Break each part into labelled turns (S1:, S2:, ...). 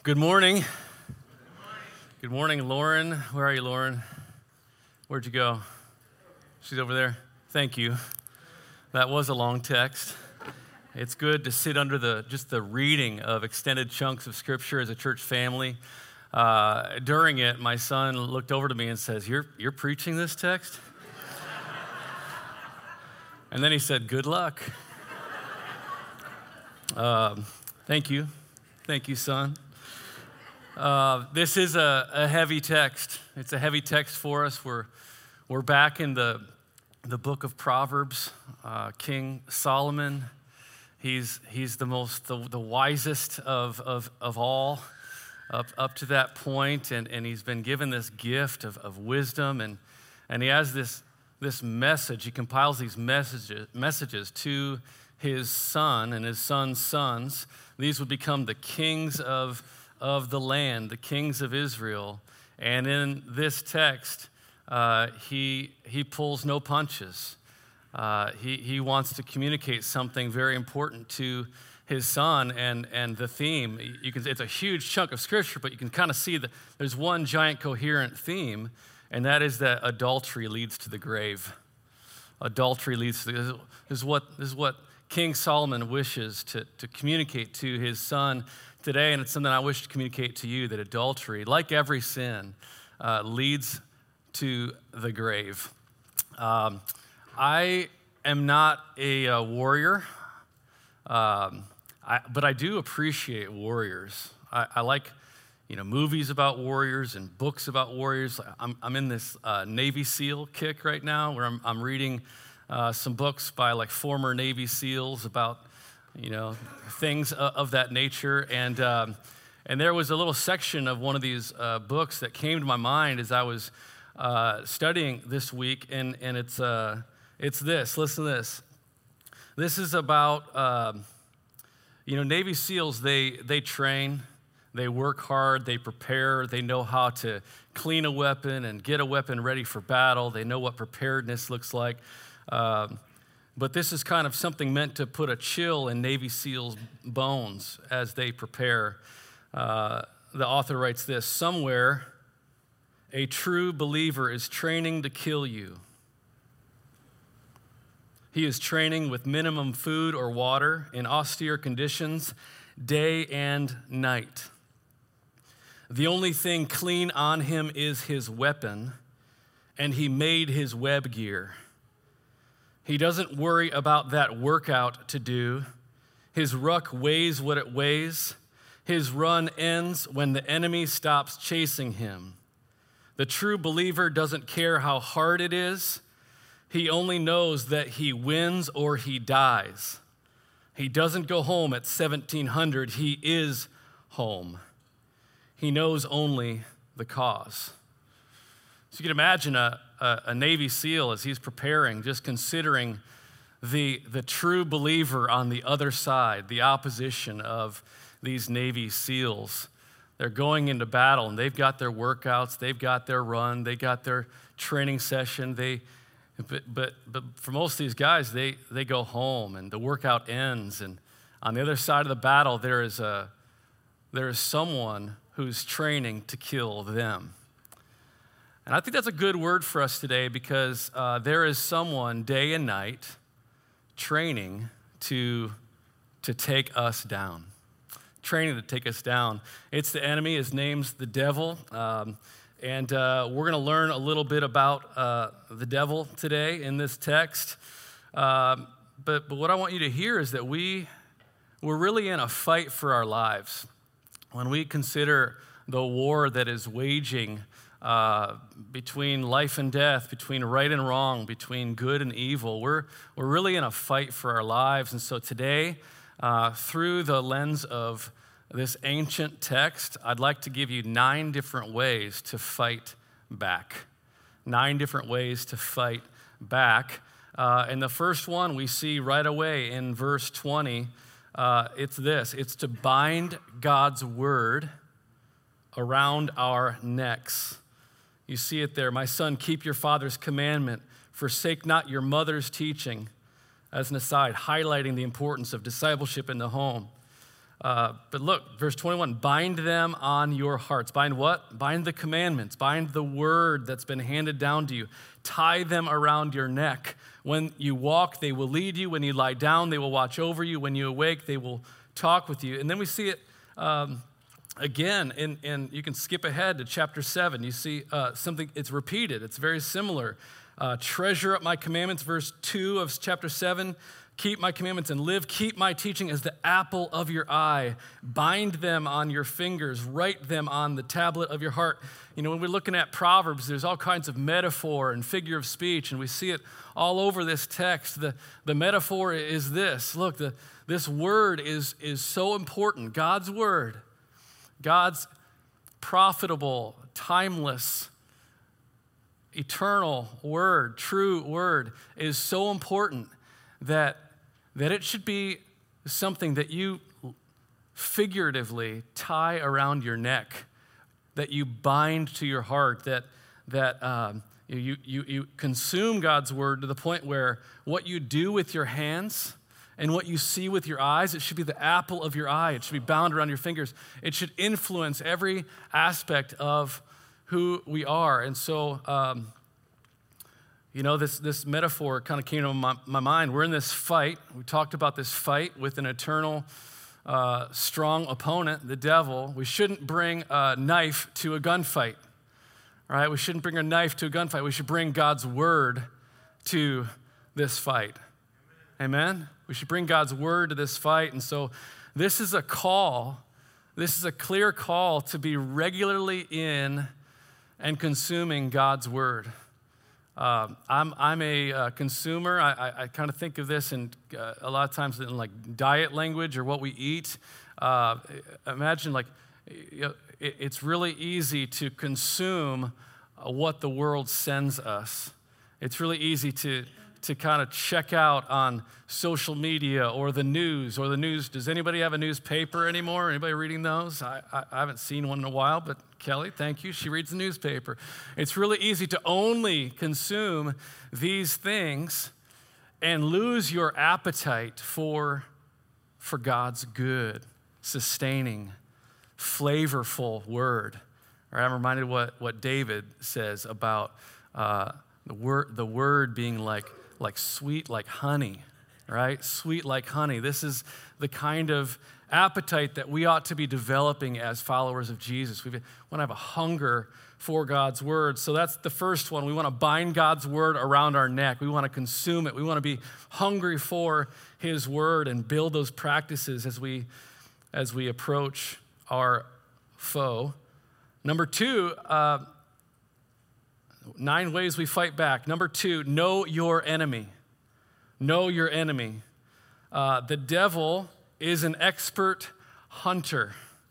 S1: Good morning. Good morning, Lauren. Where are you, Lauren? Where'd you go? She's over there. Thank you. That was a long text. It's good to sit under the reading of extended chunks of Scripture as a church family. During it, my son looked over to me and says, "You're preaching this text?" And then he said, "Good luck." Thank you. Thank you, son. This is a heavy text. It's a heavy text for us. We're back in the book of Proverbs. King Solomon, he's the wisest of all up to that point, and he's been given this gift of wisdom, and he has this message. He compiles these messages to his son and his son's sons. These would become the kings of the land, the kings of Israel. And in this text, he pulls no punches. He wants to communicate something very important to his son, and the theme, it's a huge chunk of Scripture, but you can kind of see that there's one giant coherent theme, and that is that adultery leads to the grave. Adultery leads to this is what King Solomon wishes to communicate to his son today, and it's something I wish to communicate to you, that adultery, like every sin, leads to the grave. I am not a warrior, but I do appreciate warriors. I like movies about warriors and books about warriors. I'm in this Navy SEAL kick right now, where I'm reading some books by like former Navy SEALs about things of that nature, and there was a little section of one of these books that came to my mind as I was studying this week, and it's this. Listen to this. This is about Navy SEALs. They train, they work hard, they prepare, they know how to clean a weapon and get a weapon ready for battle. They know what preparedness looks like. But this is kind of something meant to put a chill in Navy SEALs' bones as they prepare. The author writes this: "Somewhere, a true believer is training to kill you. He is training with minimum food or water in austere conditions, day and night. The only thing clean on him is his weapon, and he made his web gear. He doesn't worry about that workout to do. His ruck weighs what it weighs. His run ends when the enemy stops chasing him. The true believer doesn't care how hard it is. He only knows that he wins or he dies. He doesn't go home at 1700. He is home. He knows only the cause." So you can imagine a Navy SEAL as he's preparing, just considering the true believer on the other side, the opposition of these Navy SEALs. They're going into battle, and they've got their workouts, they've got their run, they got their training session. But for most of these guys, they go home, and the workout ends, and on the other side of the battle, there is someone who's training to kill them. And I think that's a good word for us today, because there is someone day and night training to take us down. Training to take us down. It's the enemy. His name's the devil. And we're going to learn a little bit about the devil today in this text. But what I want you to hear is that we're really in a fight for our lives. When we consider the war that is waging between life and death, between right and wrong, between good and evil, we're really in a fight for our lives. And so today, through the lens of this ancient text, I'd like to give you 9 different ways to fight back. 9 different ways to fight back. And the first one we see right away in verse 20, it's this: it's to bind God's word around our necks. You see it there. "My son, keep your father's commandment. Forsake not your mother's teaching." As an aside, highlighting the importance of discipleship in the home. But look, verse 21, bind them on your hearts. Bind what? Bind the commandments. Bind the word that's been handed down to you. Tie them around your neck. When you walk, they will lead you. When you lie down, they will watch over you. When you awake, they will talk with you. And then we see it again, and you can skip ahead to chapter 7. You see something, it's repeated. It's very similar. Treasure up my commandments, verse 2 of chapter 7. Keep my commandments and live. Keep my teaching as the apple of your eye. Bind them on your fingers. Write them on the tablet of your heart. You know, when we're looking at Proverbs, there's all kinds of metaphor and figure of speech, and we see it all over this text. The metaphor is this. Look, this word is so important. God's word, God's profitable, timeless, eternal word, true word is so important that it should be something that you figuratively tie around your neck, that you bind to your heart, that you consume God's word to the point where what you do with your hands and what you see with your eyes, it should be the apple of your eye. It should be bound around your fingers. It should influence every aspect of who we are. And so, this metaphor kind of came to my mind. We're in this fight. We talked about this fight with an eternal, strong opponent, the devil. We shouldn't bring a knife to a gunfight, right? We shouldn't bring a knife to a gunfight. We should bring God's word to this fight. Amen? We should bring God's word to this fight. And so this is a call. This is a clear call to be regularly in and consuming God's word. I'm a consumer. I kind of think of this in a lot of times in like diet language or what we eat. Imagine it's really easy to consume what the world sends us. It's really easy to kind of check out on social media or the news. Does anybody have a newspaper anymore? Anybody reading those? I haven't seen one in a while, but Kelly, thank you. She reads the newspaper. It's really easy to only consume these things and lose your appetite for God's good, sustaining, flavorful word. Or I'm reminded what David says about the word being like sweet like honey, right? Sweet like honey. This is the kind of appetite that we ought to be developing as followers of Jesus. We want to have a hunger for God's word. So that's the first one. We want to bind God's word around our neck. We want to consume it. We want to be hungry for his word and build those practices as we approach our foe. Number 2, 9 ways we fight back. Number 2, know your enemy. Know your enemy. The devil is an expert hunter.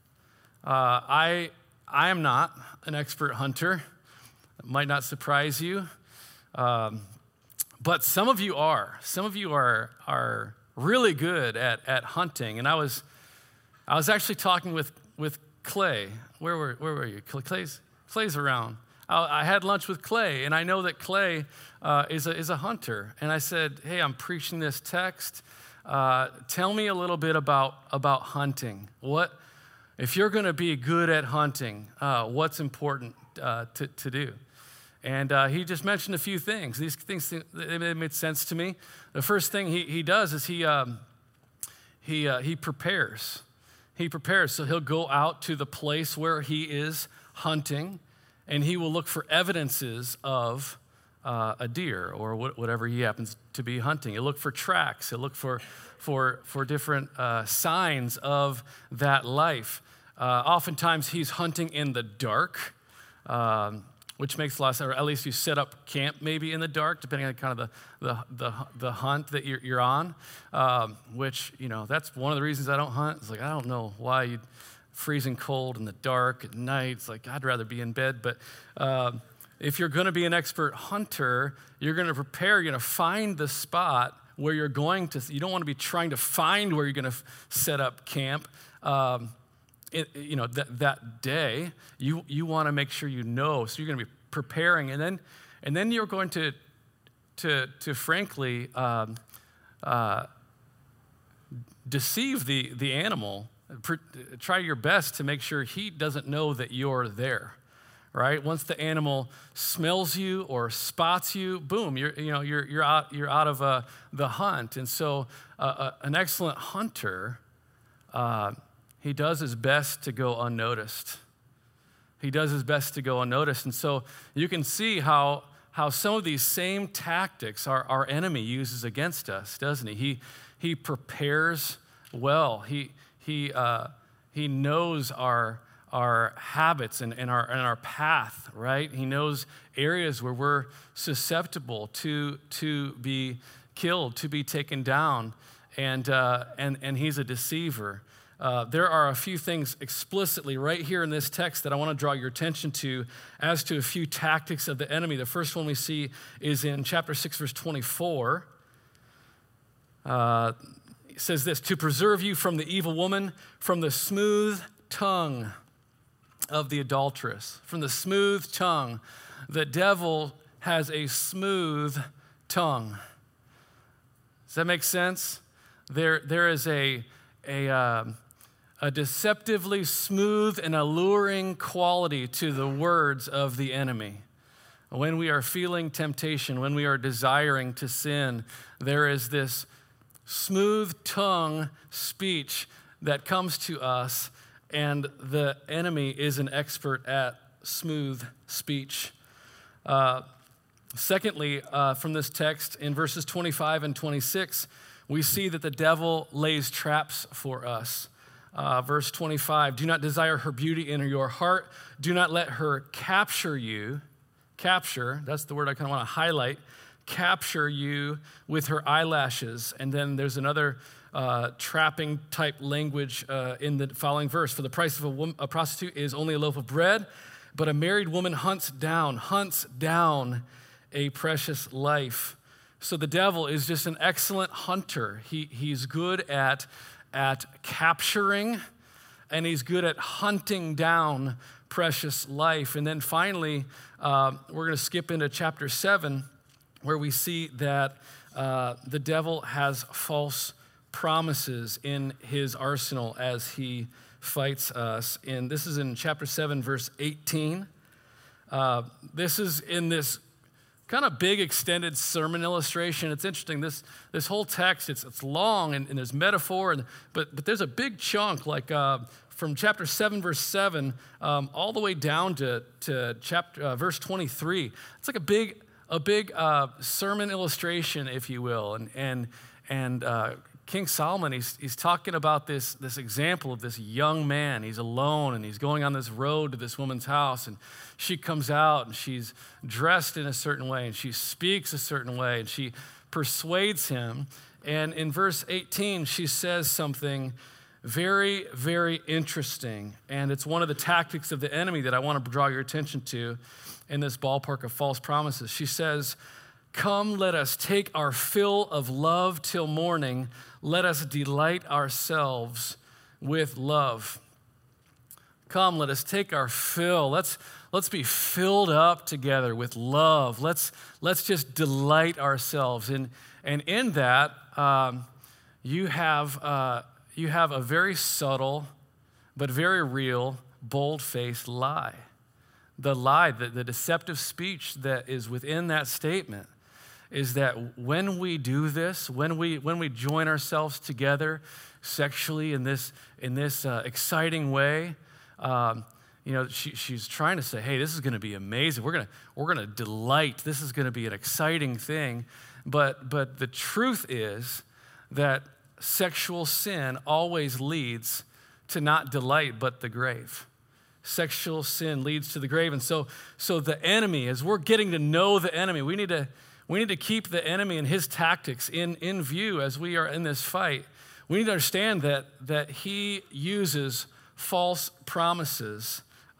S1: I am not an expert hunter. It might not surprise you. But some of you are. Some of you are really good at hunting. And I was actually talking with Clay. Where were you? Clay's around. I had lunch with Clay, and I know that Clay is a hunter. And I said, hey, I'm preaching this text. Tell me a little bit about hunting. If you're going to be good at hunting, what's important to do? And he just mentioned a few things. These things, they made sense to me. The first thing he does is he prepares. He prepares. So he'll go out to the place where he is hunting, and he will look for evidences of a deer or whatever he happens to be hunting. He'll look for tracks. He'll look for different signs of that life. Oftentimes he's hunting in the dark, which makes a lot of sense. Or at least you set up camp maybe in the dark, depending on kind of the hunt that you're on. Which that's one of the reasons I don't hunt. It's like I don't know why you'd freezing cold in the dark at night. It's like I'd rather be in bed. But if you're going to be an expert hunter, you're going to prepare. You're going to find the spot where you're going to. You don't want to be trying to find where you're going to set up camp. That day, you want to make sure you know. So you're going to be preparing, and then you're going to frankly deceive the animal try your best to make sure he doesn't know that you're there, right? Once the animal smells you or spots you, boom, you're out of the hunt. And so an excellent hunter, he does his best to go unnoticed. He does his best to go unnoticed. And so you can see how some of these same tactics our enemy uses against us, doesn't he? He prepares well. He knows our habits and our path, right? He knows areas where we're susceptible to be killed, to be taken down, and he's a deceiver. There are a few things explicitly right here in this text that I want to draw your attention to as to a few tactics of the enemy. The first one we see is in chapter 6, verse 24. It says this, to preserve you from the evil woman, from the smooth tongue of the adulteress. From the smooth tongue. The devil has a smooth tongue. Does that make sense? There is a deceptively smooth and alluring quality to the words of the enemy. When we are feeling temptation, when we are desiring to sin, there is this smooth tongue speech that comes to us, and the enemy is an expert at smooth speech. Secondly, from this text in verses 25 and 26, we see that the devil lays traps for us. Verse 25, do not desire her beauty in your heart. Do not let her capture you. Capture, that's the word I kind of want to highlight. Capture you with her eyelashes. And then there's another trapping type language in the following verse. For the price of a prostitute is only a loaf of bread, but a married woman hunts down a precious life. So the devil is just an excellent hunter. He's good at capturing, and he's good at hunting down precious life. And then finally, we're going to skip into chapter 7, where we see that the devil has false promises in his arsenal as he fights us. And this is in chapter 7, verse 18. This is in this kind of big extended sermon illustration. It's interesting, this whole text, it's long and there's metaphor, but there's a big chunk like from chapter 7, verse 7, all the way down to chapter verse 23. It's like a big sermon illustration, if you will. And King Solomon, he's talking about this example of this young man. He's alone, and he's going on this road to this woman's house, and she comes out, and she's dressed in a certain way, and she speaks a certain way, and she persuades him. And in verse 18, she says something very, very interesting, and it's one of the tactics of the enemy that I want to draw your attention to in this ballpark of false promises. She says, come, let us take our fill of love till morning. Let us delight ourselves with love. Come, let us take our fill. Let's be filled up together with love. Let's just delight ourselves. And in that, you have a very subtle but very real, bold-faced lie. The lie, the deceptive speech that is within that statement is that when we do this, when we join ourselves together sexually in this exciting way, she's trying to say, hey, this is going to be amazing. We're going to delight. This is going to be an exciting thing. But the truth is that sexual sin always leads to not delight but the grave. Sexual sin leads to the grave. And so the enemy, as we're getting to know the enemy, we need to keep the enemy and his tactics in view as we are in this fight. We need to understand that he uses false promises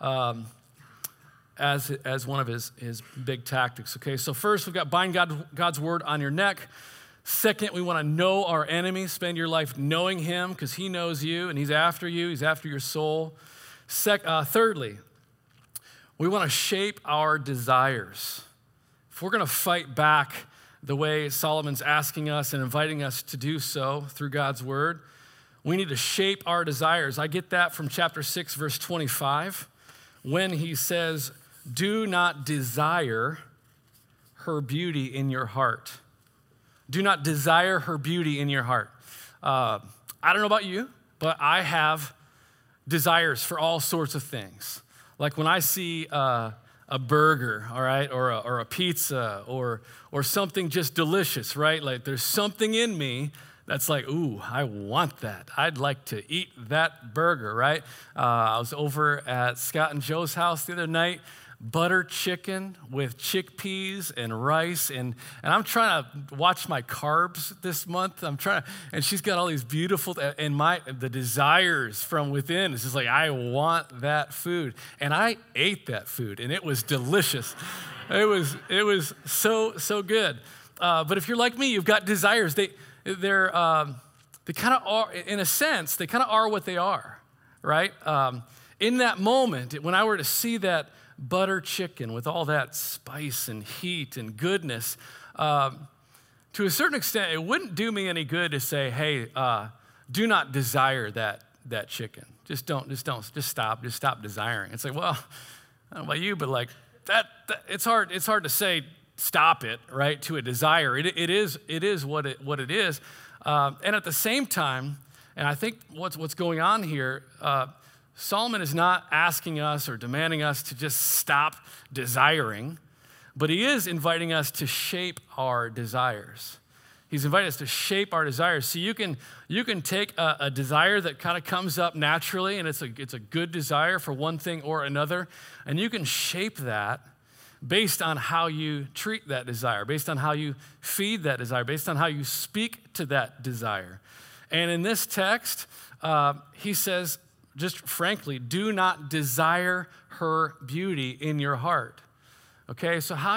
S1: as one of his big tactics. Okay, so first we've got bind God's word on your neck. Second, we want to know our enemy. Spend your life knowing him because he knows you and he's after you. He's after your soul. Thirdly, we want to shape our desires. If we're going to fight back the way Solomon's asking us and inviting us to do so through God's word, We need to shape our desires. I get that from chapter 6, verse 25, when he says, do not desire her beauty in your heart. Do not desire her beauty in your heart. I don't know about you, but I have desires for all sorts of things. Like when I see a burger, all right, or a pizza, or something just delicious, right? Like there's something in me that's like, ooh, I want that. I'd like to eat that burger, right? I was over at Scott and Joe's house the other night, butter chicken with chickpeas and rice, and I'm trying to watch my carbs this month. And she's got all these beautiful, and the desires from within is just like, I want that food. And I ate that food, and it was delicious. It was so good. But if you're like me, you've got desires. They kind of are, in a sense, they kind of are what they are, right? In that moment, when I were to see that butter chicken with all that spice and heat and goodness, to a certain extent, it wouldn't do me any good to say, hey, do not desire that chicken. Just stop desiring. It's like, well, I don't know about you, but like that it's hard to say stop it, right, to a desire. It is what it is. And at the same time, and I think what's going on here, Solomon is not asking us or demanding us to just stop desiring, but he is inviting us to shape our desires. He's inviting us to shape our desires. So you can take a desire that kind of comes up naturally, and it's a good desire for one thing or another, and you can shape that based on how you treat that desire, based on how you feed that desire, based on how you speak to that desire. And in this text, he says, just frankly, do not desire her beauty in your heart. Okay, so how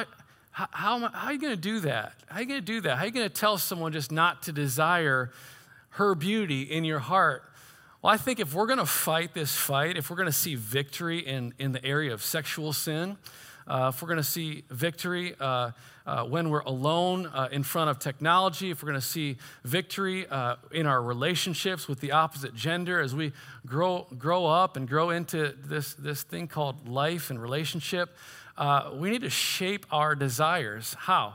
S1: are you going to do that? How are you going to do that? How are you going to tell someone just not to desire her beauty in your heart? Well, I think if we're going to fight this fight, if we're going to see victory in the area of sexual sin, if we're going to see victory when we're alone in front of technology, if we're going to see victory in our relationships with the opposite gender as we grow up and grow into this thing called life and relationship, we need to shape our desires. How?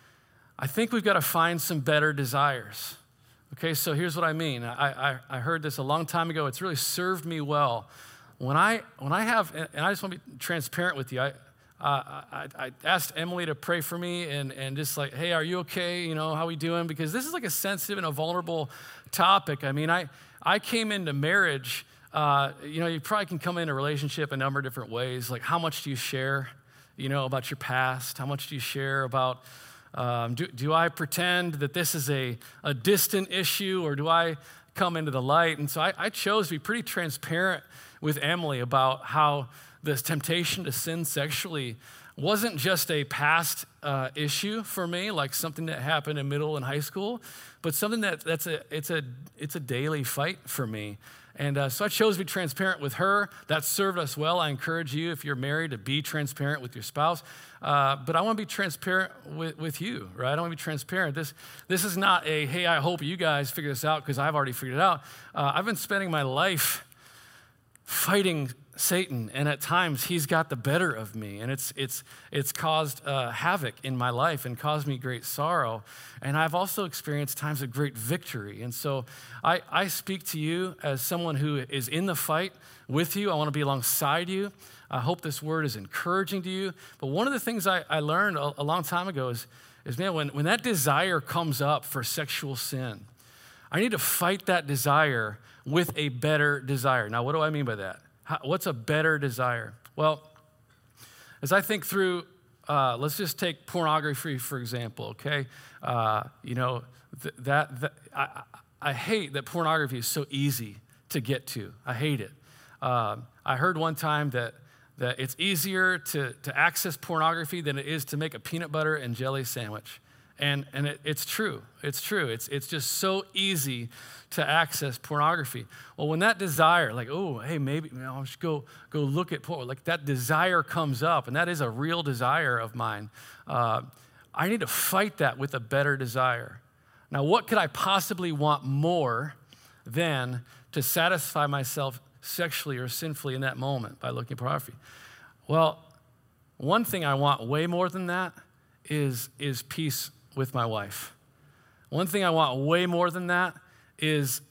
S1: I think we've got to find some better desires. Okay, so here's what I mean. I heard this a long time ago. It's really served me well. When I have, and I just want to be transparent with you, I asked Emily to pray for me and just like, hey, are you okay? You know, how we doing? Because this is like a sensitive and a vulnerable topic. I mean, I came into marriage, you probably can come into a relationship a number of different ways. Like, how much do you share, about your past? How much do you share about, do I pretend that this is a distant issue, or do I come into the light? And so I chose to be pretty transparent with Emily about how this temptation to sin sexually wasn't just a past issue for me, like something that happened in middle and high school, but something it's a daily fight for me. And so I chose to be transparent with her. That served us well. I encourage you, if you're married, to be transparent with your spouse. But I want to be transparent with you, right? I want to be transparent. This is not a, hey, I hope you guys figure this out because I've already figured it out. I've been spending my life fighting Satan, and at times he's got the better of me, and it's caused havoc in my life and caused me great sorrow. And I've also experienced times of great victory. And so I speak to you as someone who is in the fight with you. I want to be alongside you. I hope this word is encouraging to you. But one of the things I learned a long time ago is man, when that desire comes up for sexual sin, I need to fight that desire with a better desire. Now, what do I mean by that? What's a better desire? Well, as I think through, let's just take pornography, for example, okay? I hate that pornography is so easy to get to. I hate it. I heard one time that it's easier to access pornography than it is to make a peanut butter and jelly sandwich. And it's true. It's true. It's just so easy to access pornography. Well, when that desire, like, oh, hey, maybe I'll just go look at porn, like that desire comes up, and that is a real desire of mine. I need to fight that with a better desire. Now, what could I possibly want more than to satisfy myself sexually or sinfully in that moment by looking at pornography? Well, one thing I want way more than that is peace with my wife. One thing I want way more than that is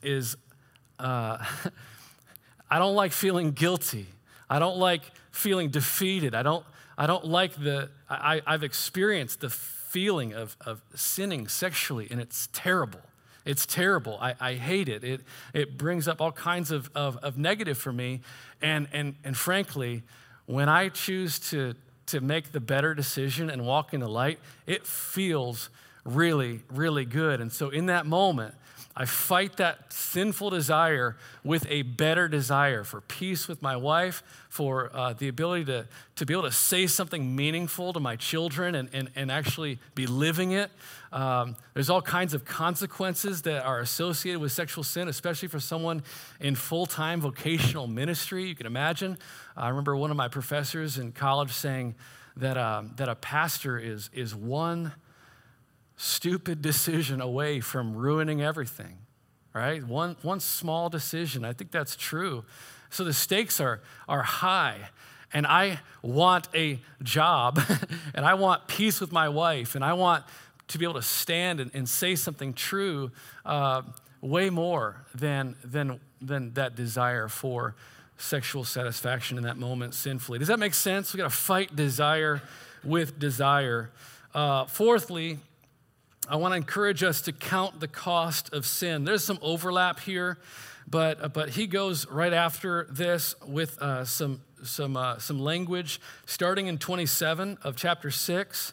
S1: I don't like feeling guilty. I don't like feeling defeated. I don't like I've experienced the feeling of sinning sexually, and it's terrible. It's terrible. I hate it. It brings up all kinds of negative for me. And frankly, when I choose to make the better decision and walk in the light, it feels really, really good. And so in that moment, I fight that sinful desire with a better desire for peace with my wife, for the ability to be able to say something meaningful to my children and actually be living it. There's all kinds of consequences that are associated with sexual sin, especially for someone in full-time vocational ministry. You can imagine. I remember one of my professors in college saying that a pastor is one stupid decision away from ruining everything, right? One small decision. I think that's true. So the stakes are high, and I want a job, and I want peace with my wife, and I want to be able to stand and say something true way more than that desire for sexual satisfaction in that moment sinfully. Does that make sense? We got to fight desire with desire. Fourthly, I want to encourage us to count the cost of sin. There's some overlap here, but he goes right after this with some language, starting in 27 of chapter 6.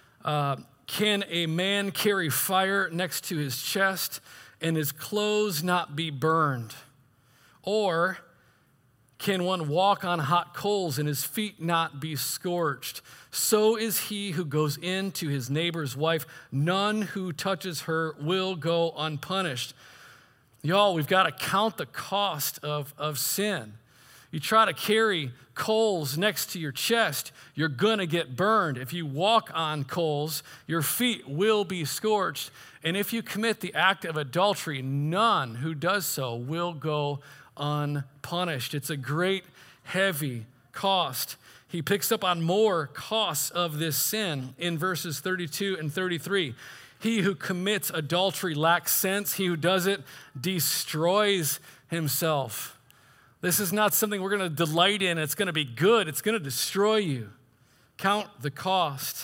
S1: Can a man carry fire next to his chest and his clothes not be burned? Or can one walk on hot coals and his feet not be scorched? So is he who goes in to his neighbor's wife. None who touches her will go unpunished. Y'all, we've got to count the cost of sin. You try to carry coals next to your chest, you're going to get burned. If you walk on coals, your feet will be scorched. And if you commit the act of adultery, none who does so will go unpunished. It's a great, heavy cost. He picks up on more costs of this sin in verses 32 and 33. He who commits adultery lacks sense. He who does it destroys himself. This is not something we're going to delight in. It's going to be good. It's going to destroy you. Count the cost.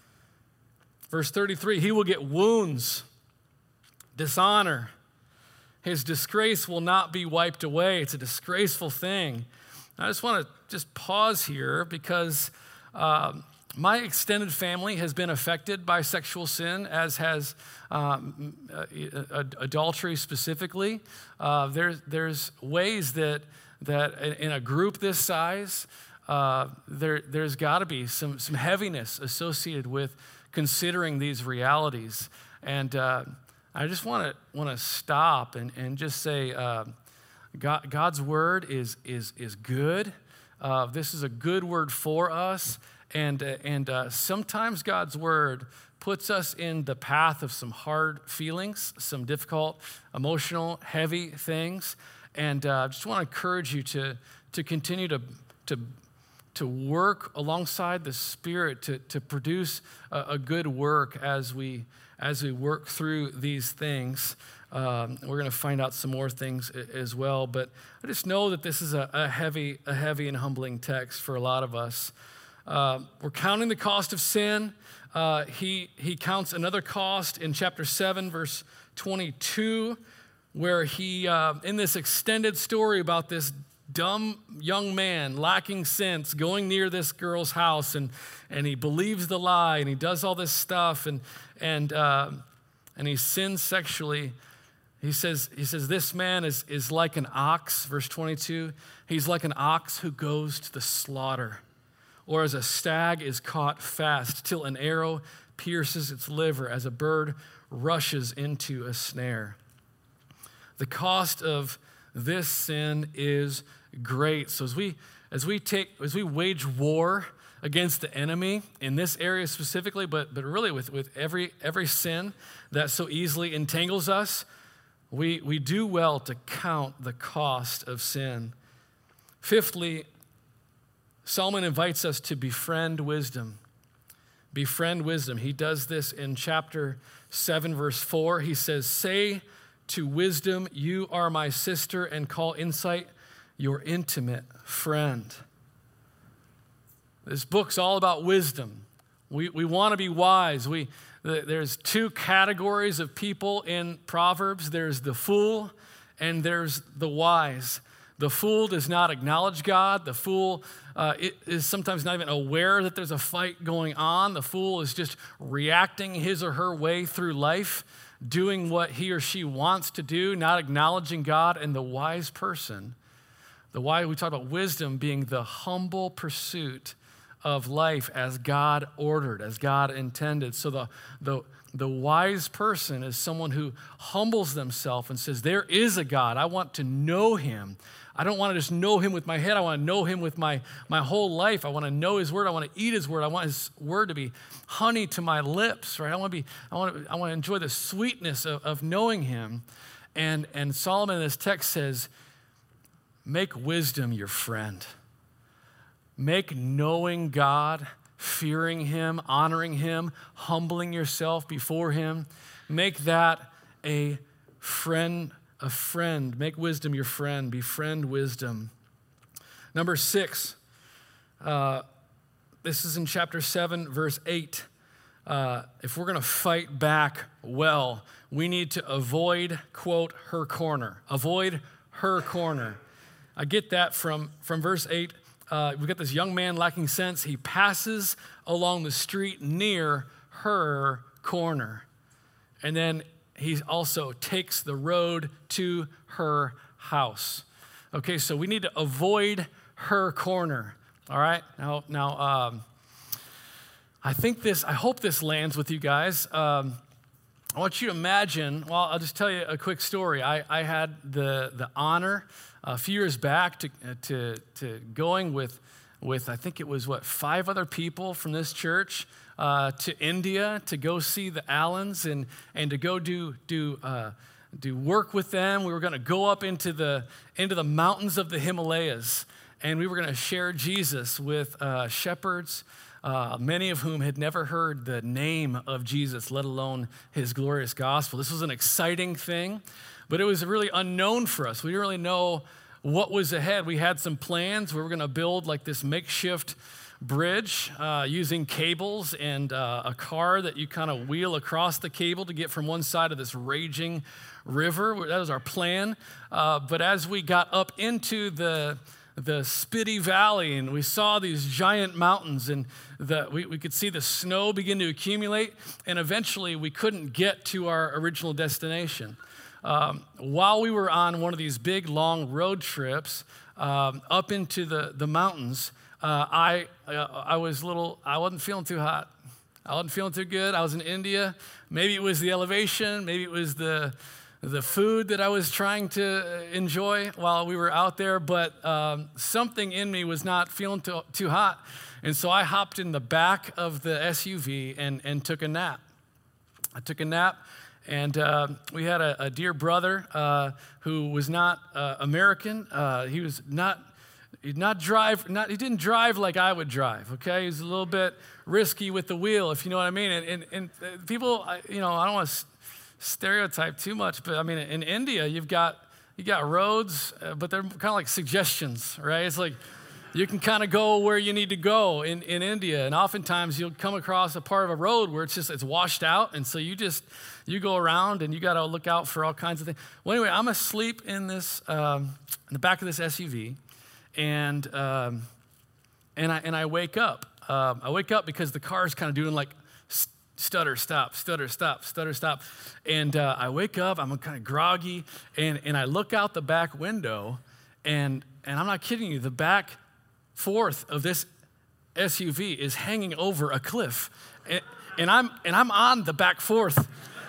S1: Verse 33, he will get wounds, dishonor. His disgrace will not be wiped away. It's a disgraceful thing. I just want to pause here because my extended family has been affected by sexual sin, as has adultery specifically. There's ways that in a group this size, there's got to be some heaviness associated with considering these realities. And I just want to stop and just say, God's word is good. This is a good word for us, and sometimes God's word puts us in the path of some hard feelings, some difficult, emotional, heavy things, and I just want to encourage you to continue to work alongside the Spirit to produce a good work as we work through these things. We're going to find out some more things as well, but I just know that this is a heavy and humbling text for a lot of us. We're counting the cost of sin. He counts another cost in chapter 7, verse 22, where he, in this extended story about this dumb young man lacking sense going near this girl's house, and he believes the lie, and he does all this stuff, and he sins sexually. He says this man is like an ox, verse 22. He's like an ox who goes to the slaughter, or as a stag is caught fast till an arrow pierces its liver, as a bird rushes into a snare. The cost of this sin is great. So as we wage war against the enemy in this area specifically, but really with every sin that so easily entangles us, we do well to count the cost of sin. Fifthly, Solomon invites us to befriend wisdom. Befriend wisdom. He does this in chapter 7, verse 4. He says, "Say to wisdom, you are my sister, and call insight your intimate friend." This book's all about wisdom. We want to be wise. There's two categories of people in Proverbs. There's the fool and there's the wise. The fool does not acknowledge God. The fool is sometimes not even aware that there's a fight going on. The fool is just reacting his or her way through life, doing what he or she wants to do, not acknowledging God. And the wise person, we talk about wisdom being the humble pursuit of life as God ordered, as God intended. So the wise person is someone who humbles themselves and says, there is a God. I want to know him. I don't want to just know him with my head. I want to know him with my whole life. I want to know his word. I want to eat his word. I want his word to be honey to my lips, right? I want to enjoy the sweetness of knowing him. And Solomon in this text says, make wisdom your friend. Make knowing God, fearing him, honoring him, humbling yourself before him, make that a friend. Make wisdom your friend. Befriend wisdom. Number 6, this is in chapter 7, verse 8. If we're going to fight back well, we need to avoid, quote, her corner. Avoid her corner. I get that from verse 8. We've got this young man lacking sense. He passes along the street near her corner. And then he also takes the road to her house. Okay, so we need to avoid her corner. All right? Now, I hope this lands with you guys. I want you to imagine, well, I'll just tell you a quick story. I had the honor a few years back to going with I think it was 5 other people from this church to India to go see the Allens and to go do work with them. We were going to go up into the mountains of the Himalayas, and we were going to share Jesus with shepherds, many of whom had never heard the name of Jesus, let alone his glorious gospel. This was an exciting thing, but it was really unknown for us. We didn't really know what was ahead. We had some plans. We were going to build like this makeshift bridge using cables and a car that you kind of wheel across the cable to get from one side of this raging river. That was our plan. But as we got up into the Spiti Valley and we saw these giant mountains and we could see the snow begin to accumulate, and eventually we couldn't get to our original destination. While we were on one of these big, long road trips up into the mountains, I wasn't feeling too hot. I wasn't feeling too good. I was in India. Maybe it was the elevation. Maybe it was the food that I was trying to enjoy while we were out there. But something in me was not feeling too hot. And so I hopped in the back of the SUV and took a nap. I took a nap. And we had a dear brother who was not American. He didn't drive like I would drive. Okay, he was a little bit risky with the wheel, if you know what I mean. And people, I don't want to stereotype too much, but I mean, in India, you got roads, but they're kind of like suggestions, right? It's like you can kind of go where you need to go in India, and oftentimes you'll come across a part of a road where it's washed out, and so you go around and you got to look out for all kinds of things. Well, anyway, I'm asleep in this in the back of this SUV, and I wake up. I wake up because the car is kind of doing like stutter, stop, stutter, stop, stutter, stop, and I wake up. I'm kind of groggy, and I look out the back window, and I'm not kidding you. The back fourth of this SUV is hanging over a cliff, and I'm on the back fourth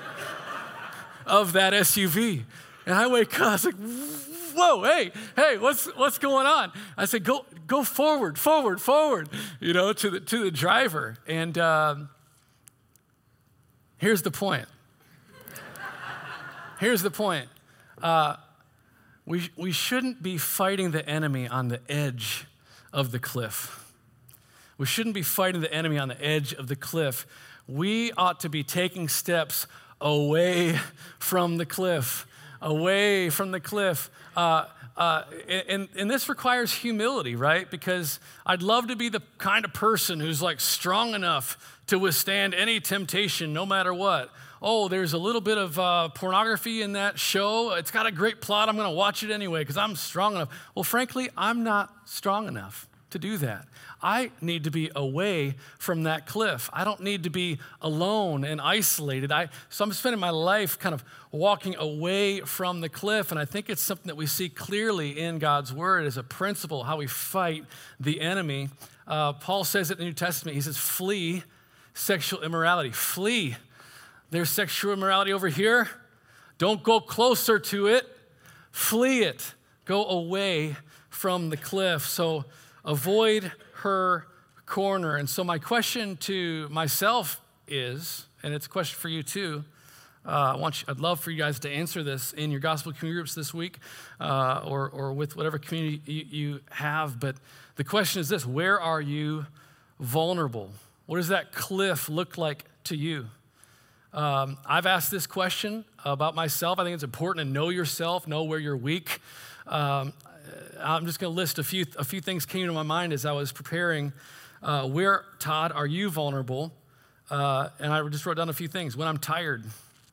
S1: of that SUV, and I wake up. I was like, "Whoa, hey, what's going on?" I said, "Go forward, to the driver." And here's the point. We shouldn't be fighting the enemy on the edge of the cliff. We shouldn't be fighting the enemy on the edge of the cliff. We ought to be taking steps away from the cliff, away from the cliff. And this requires humility, right? Because I'd love to be the kind of person who's like strong enough to withstand any temptation, no matter what. Oh, there's a little bit of pornography in that show. It's got a great plot. I'm going to watch it anyway because I'm strong enough. Well, frankly, I'm not strong enough to do that. I need to be away from that cliff. I don't need to be alone and isolated. So I'm spending my life kind of walking away from the cliff, and I think it's something that we see clearly in God's word as a principle, how we fight the enemy. Paul says it in the New Testament. He says, flee sexual immorality. Flee. There's sexual immorality over here. Don't go closer to it. Flee it. Go away from the cliff. So avoid her corner. And so my question to myself is, and it's a question for you too, I'd love for you guys to answer this in your gospel community groups this week, or with whatever community you have. But the question is this: where are you vulnerable? What does that cliff look like to you? I've asked this question about myself. I think it's important to know yourself, know where you're weak. I'm just going to list a few things came to my mind as I was preparing. Where, Todd, are you vulnerable? And I just wrote down a few things. When I'm tired,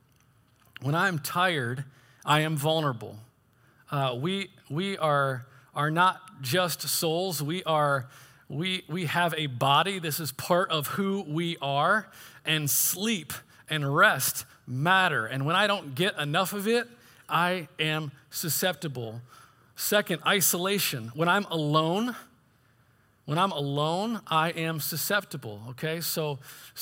S1: I am vulnerable. We are not just souls. We have a body. This is part of who we are. And sleep and rest matter. And when I don't get enough of it, I am susceptible. Second, isolation. When I'm alone, I am susceptible. Okay, so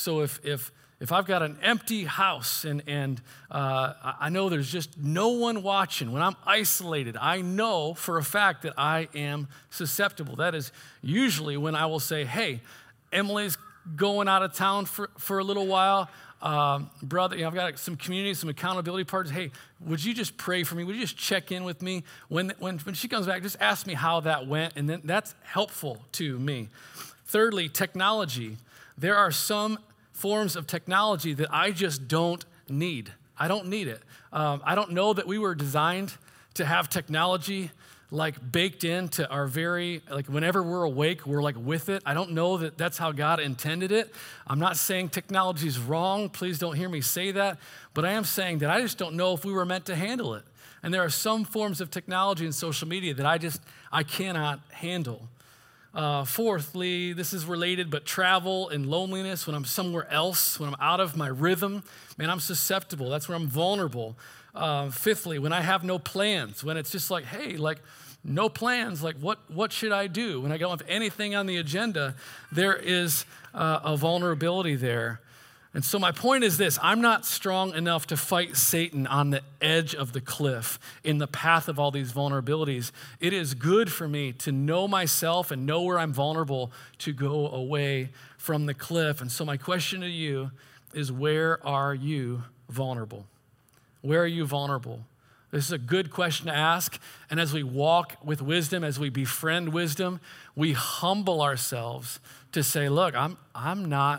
S1: if I've got an empty house and I know there's just no one watching, when I'm isolated, I know for a fact that I am susceptible. That is usually when I will say, hey, Emily's going out of town for a little while. Brother, I've got some community, some accountability partners. Hey, would you just pray for me? Would you just check in with me? When she comes back, just ask me how that went, and then that's helpful to me. Thirdly, technology. There are some forms of technology that I just don't need. I don't need it. I don't know that we were designed to have technology like baked into our whenever we're awake, we're like with it. I don't know that that's how God intended it. I'm not saying technology is wrong. Please don't hear me say that. But I am saying that I just don't know if we were meant to handle it. And there are some forms of technology and social media that I cannot handle. Fourthly, this is related, but travel and loneliness, when I'm somewhere else, when I'm out of my rhythm, man, I'm susceptible. That's where I'm vulnerable. Fifthly, when I have no plans, when it's just like, hey, like no plans, like what should I do? When I don't have anything on the agenda, there is a vulnerability there. And so my point is this: I'm not strong enough to fight Satan on the edge of the cliff in the path of all these vulnerabilities. It is good for me to know myself and know where I'm vulnerable to go away from the cliff. And so my question to you is, where are you vulnerable? Where are you vulnerable? This is a good question to ask. And as we walk with wisdom, as we befriend wisdom, we humble ourselves to say, look, I'm not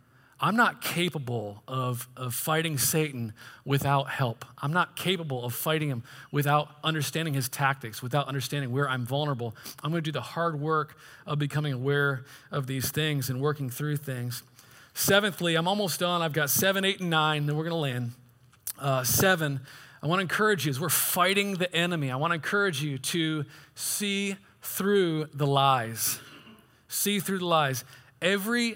S1: capable of fighting Satan without help. I'm not capable of fighting him without understanding his tactics, without understanding where I'm vulnerable. I'm going to do the hard work of becoming aware of these things and working through things. Seventhly, I'm almost done. I've got 7, 8, and 9, then we're going to land. 7, I want to encourage you as we're fighting the enemy, I want to encourage you to see through the lies. See through the lies. Every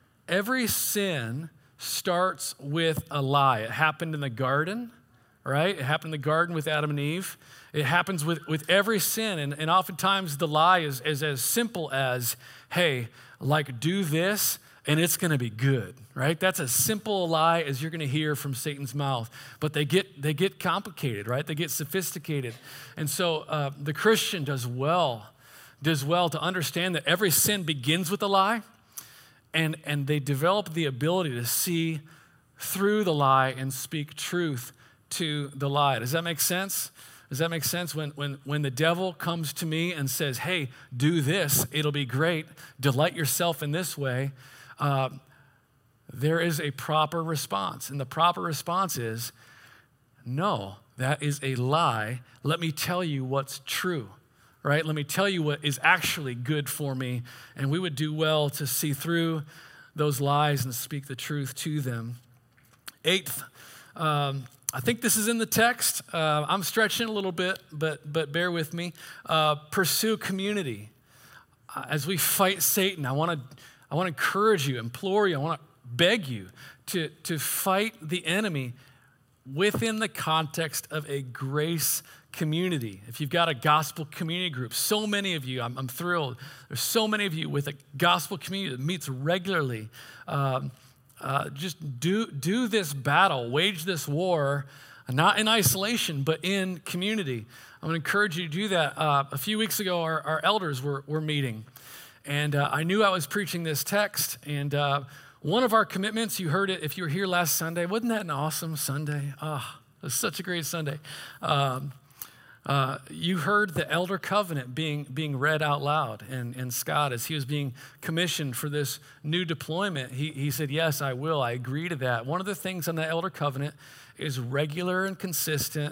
S1: sin starts with a lie. It happened in the garden, right? It happened in the garden with Adam and Eve. It happens with every sin. And oftentimes the lie is as simple as, hey, like do this and it's going to be good, right? That's as simple a lie as you're going to hear from Satan's mouth. But they get complicated, right? They get sophisticated. And so the Christian does well to understand that every sin begins with a lie. And they develop the ability to see through the lie and speak truth to the lie. Does that make sense? Does that make sense? When the devil comes to me and says, hey, do this, it'll be great, delight yourself in this way, there is a proper response. And the proper response is, no, that is a lie. Let me tell you what's true, right? Let me tell you what is actually good for me. And we would do well to see through those lies and speak the truth to them. Eighth, I think this is in the text. I'm stretching a little bit, but bear with me. Pursue community. As we fight Satan, I want to encourage you, implore you, I want to beg you to fight the enemy within the context of a grace community. If you've got a gospel community group, so many of you, I'm thrilled. There's so many of you with a gospel community that meets regularly. Just do this battle, wage this war, not in isolation, but in community. I'm going to encourage you to do that. A few weeks ago, our elders were meeting, and I knew I was preaching this text, and one of our commitments, you heard it if you were here last Sunday. Wasn't that an awesome Sunday? Oh, it was such a great Sunday. You heard the Elder Covenant being read out loud, and Scott, as he was being commissioned for this new deployment, he said, yes, I will. I agree to that. One of the things on the Elder Covenant is regular and consistent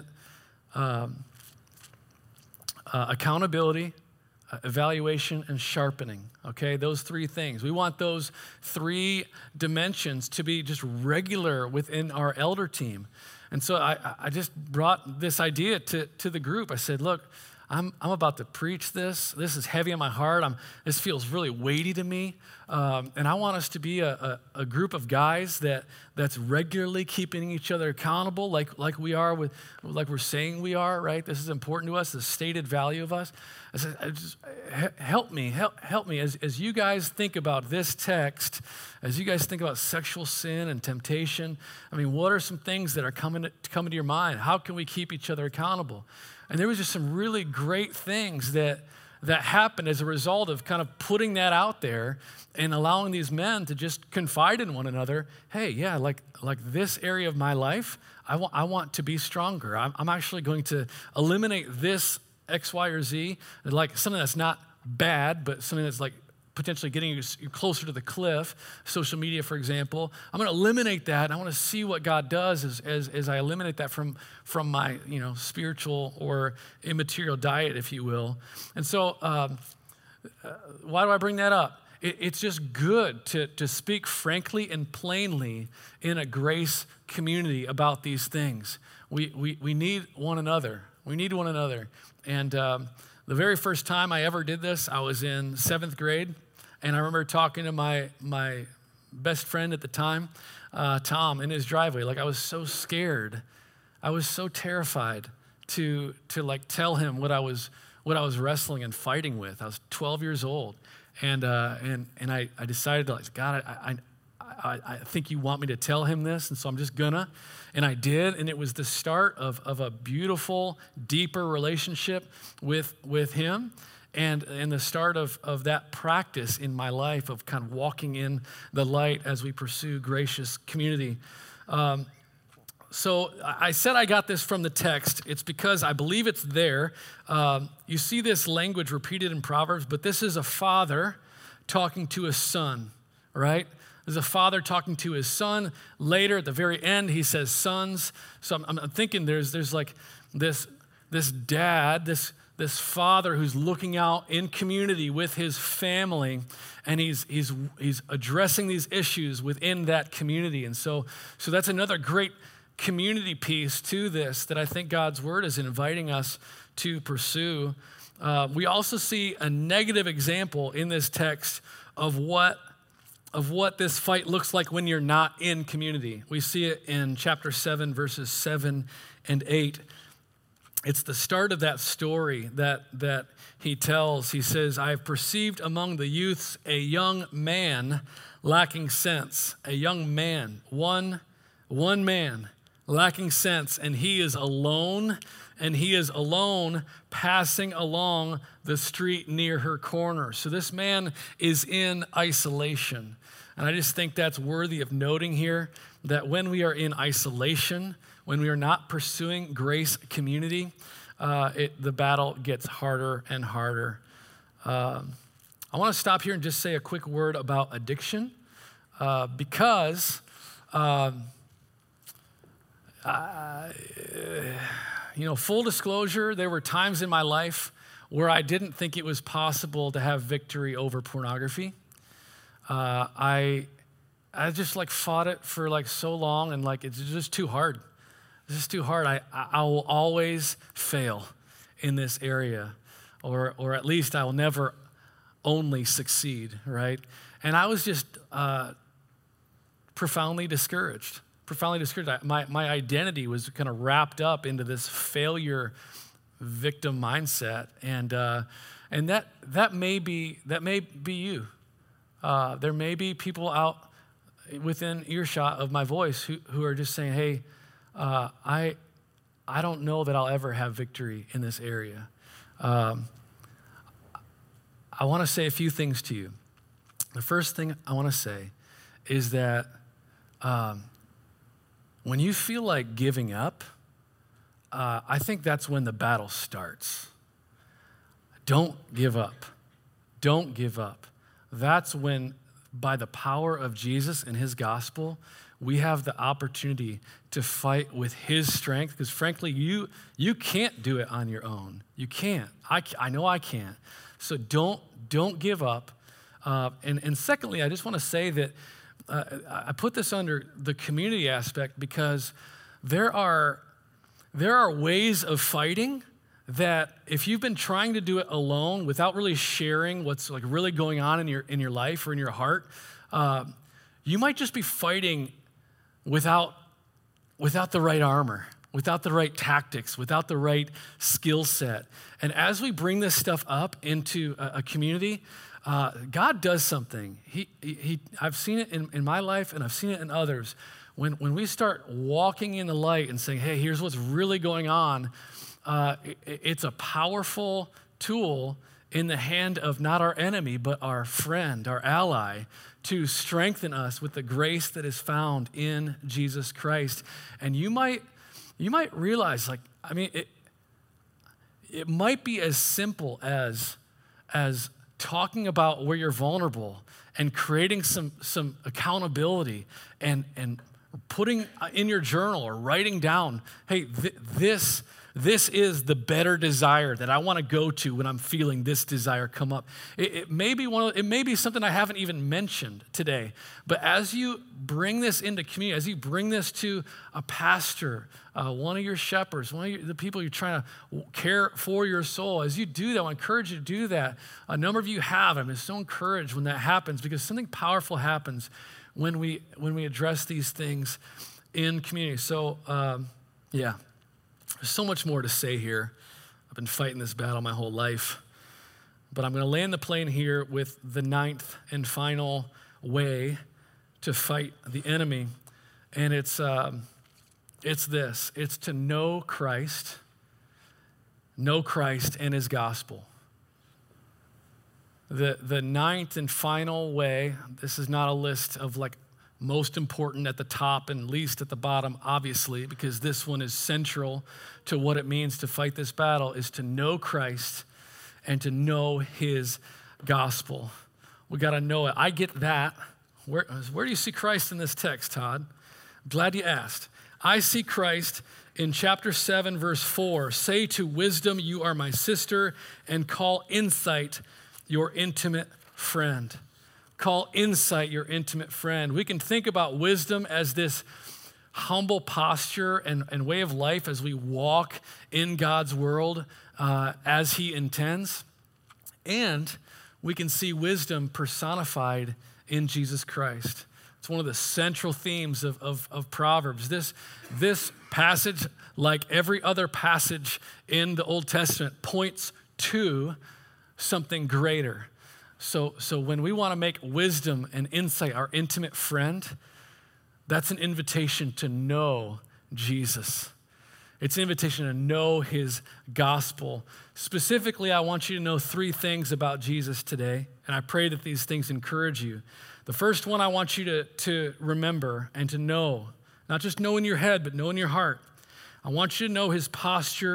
S1: accountability, evaluation, and sharpening, okay? Those three things. We want those three dimensions to be just regular within our elder team. And so I just brought this idea to the group. I said, look, I'm about to preach this. This is heavy on my heart. This feels really weighty to me. And I want us to be a group of guys that's regularly keeping each other accountable like we are like we're saying we are, right? This is important to us, the stated value of us. I said, help me as you guys think about this text, as you guys think about sexual sin and temptation. I mean, what are some things that are coming to your mind? How can we keep each other accountable? And there was just some really great things that happened as a result of kind of putting that out there and allowing these men to just confide in one another. Hey, yeah, like this area of my life, I want to be stronger. I'm actually going to eliminate this X, Y, or Z, like something that's not bad, but something that's like potentially getting you closer to the cliff, social media, for example. I'm going to eliminate that. I want to see what God does as I eliminate that from my spiritual or immaterial diet, if you will. And so why do I bring that up? It's just good to speak frankly and plainly in a grace community about these things. We need one another. We need one another. And the very first time I ever did this, I was in 7th grade. And I remember talking to my best friend at the time, Tom, in his driveway. Like, I was so scared. I was so terrified to like tell him what I was wrestling and fighting with. I was 12 years old. And I decided to, like, God, I think you want me to tell him this, and so I'm just gonna. And I did, and it was the start of a beautiful, deeper relationship with him. And the start of that practice in my life of kind of walking in the light as we pursue gracious community. So I said I got this from the text. It's because I believe it's there. You see this language repeated in Proverbs, but this is a father talking to a son, right? There's a father talking to his son. Later, at the very end, he says sons. So I'm thinking there's like this dad, this father who's looking out in community with his family, and he's addressing these issues within that community. And so that's another great community piece to this that I think God's word is inviting us to pursue. We also see a negative example in this text of what this fight looks like when you're not in community. We see it in chapter 7, verses 7 and 8. It's the start of that story that he tells. He says, I have perceived among the youths a young man lacking sense. A young man, one man lacking sense, and he is alone passing along the street near her corner. So this man is in isolation. And I just think that's worthy of noting here, that when we are in isolation, when we are not pursuing grace community, the battle gets harder and harder. I want to stop here and just say a quick word about addiction, because full disclosure, there were times in my life where I didn't think it was possible to have victory over pornography. I just fought it for so long, and it's just too hard. It's just too hard. I will always fail in this area, or at least I will never only succeed, right? And I was just profoundly discouraged. My identity was kind of wrapped up into this failure victim mindset, and that may be you. There may be people out within earshot of my voice who are just saying, hey, I don't know that I'll ever have victory in this area. I want to say a few things to you. The first thing I want to say is that when you feel like giving up, I think that's when the battle starts. Don't give up. Don't give up. That's when, by the power of Jesus and his gospel, we have the opportunity to fight with his strength, because frankly, you can't do it on your own. You can't. I know I can't. So don't give up. And secondly, I just want to say that I put this under the community aspect, because there are ways of fighting that if you've been trying to do it alone without really sharing what's really going on in your life or in your heart, you might just be fighting without the right armor, without the right tactics, without the right skill set. And as we bring this stuff up into a community, God does something. I've seen it in my life, and I've seen it in others. When we start walking in the light and saying, hey, here's what's really going on, it's a powerful tool in the hand of not our enemy, but our friend, our ally, to strengthen us with the grace that is found in Jesus Christ. And you might realize, it might be as simple as talking about where you're vulnerable and creating some accountability and putting in your journal or writing down, hey, this is the better desire that I want to go to when I'm feeling this desire come up. It may be something I haven't even mentioned today, but as you bring this into community, as you bring this to a pastor, one of your shepherds, the people you're trying to care for your soul, as you do that, I encourage you to do that. A number of you have. I'm just so encouraged when that happens, because something powerful happens when we address these things in community. So, yeah. There's so much more to say here. I've been fighting this battle my whole life. But I'm going to land the plane here with the 9th and final way to fight the enemy. And it's this. It's to know Christ and his gospel. The 9th and final way, this is not a list of most important at the top and least at the bottom, obviously, because this one is central to what it means to fight this battle, is to know Christ and to know his gospel. We got to know it. I get that. Where do you see Christ in this text, Todd? I'm glad you asked. I see Christ in chapter 7, verse 4. Say to wisdom, you are my sister, and call insight your intimate friend. Call insight your intimate friend. We can think about wisdom as this humble posture and way of life as we walk in God's world as he intends. And we can see wisdom personified in Jesus Christ. It's one of the central themes of Proverbs. This passage, like every other passage in the Old Testament, points to something greater. So when we want to make wisdom and insight our intimate friend, that's an invitation to know Jesus. It's an invitation to know his gospel. Specifically, I want you to know 3 things about Jesus today, and I pray that these things encourage you. The first one I want you to remember and to know, not just know in your head, but know in your heart. I want you to know his posture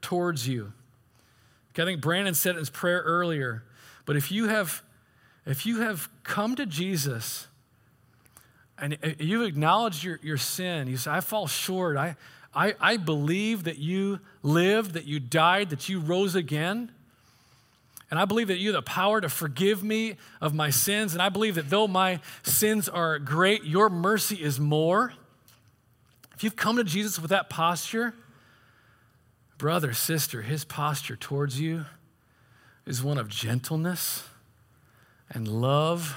S1: towards you. Okay, I think Brandon said it in his prayer earlier, but if you have come to Jesus and you've acknowledged your sin, you say, I fall short, I believe that you lived, that you died, that you rose again, and I believe that you have the power to forgive me of my sins, and I believe that though my sins are great, your mercy is more. If you've come to Jesus with that posture, brother, sister, his posture towards you is one of gentleness and love.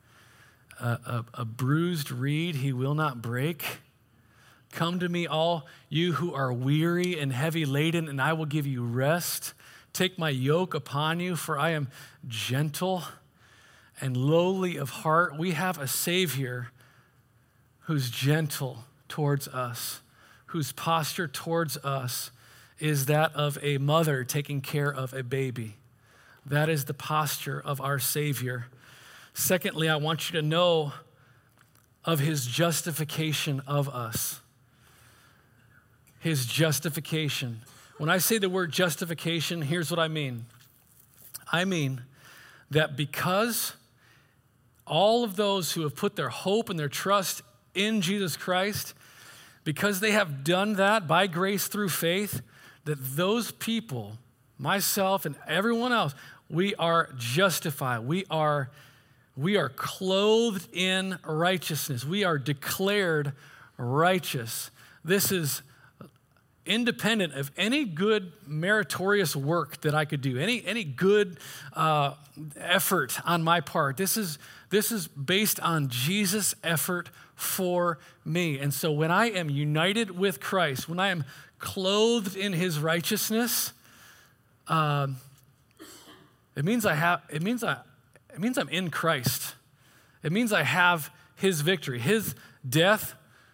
S1: A bruised reed he will not break. Come to me, all you who are weary and heavy laden, and I will give you rest. Take my yoke upon you, for I am gentle and lowly of heart. We have a Savior who's gentle towards us, whose posture towards us is that of a mother taking care of a baby. That is the posture of our Savior. Secondly, I want you to know of his justification of us. His justification. When I say the word justification, here's what I mean. I mean that because all of those who have put their hope and their trust in Jesus Christ, because they have done that by grace through faith, that those people, myself and everyone else, we are justified. We are clothed in righteousness. We are declared righteous. This is independent of any good meritorious work that I could do, any good effort on my part. This is based on Jesus' effort for me. And so when I am united with Christ, when I am clothed in his righteousness, it means I'm in Christ. It means I have his victory. His death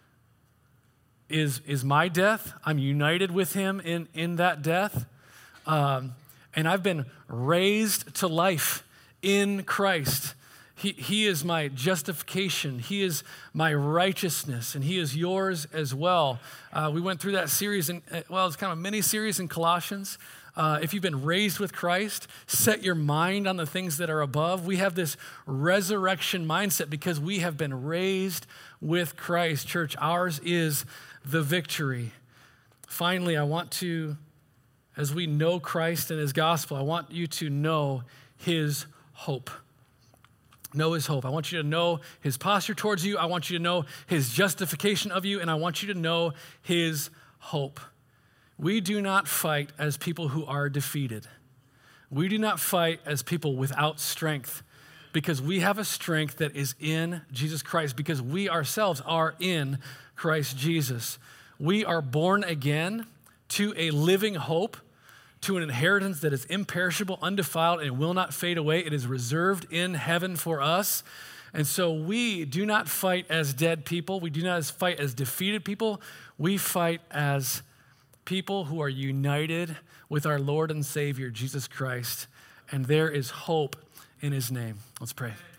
S1: is my death. I'm united with him in that death. And I've been raised to life in Christ. He is my justification. He is my righteousness, and he is yours as well. We went through that series, it's kind of a mini series in Colossians. If you've been raised with Christ, set your mind on the things that are above. We have this resurrection mindset because we have been raised with Christ. Church, ours is the victory. Finally, I want to, as we know Christ and his gospel, I want you to know his hope. Know his hope. I want you to know his posture towards you. I want you to know his justification of you, and I want you to know his hope. We do not fight as people who are defeated. We do not fight as people without strength, because we have a strength that is in Jesus Christ, because we ourselves are in Christ Jesus. We are born again to a living hope, to an inheritance that is imperishable, undefiled, and will not fade away. It is reserved in heaven for us. And so we do not fight as dead people. We do not fight as defeated people. We fight as people who are united with our Lord and Savior, Jesus Christ. And there is hope in his name. Let's pray.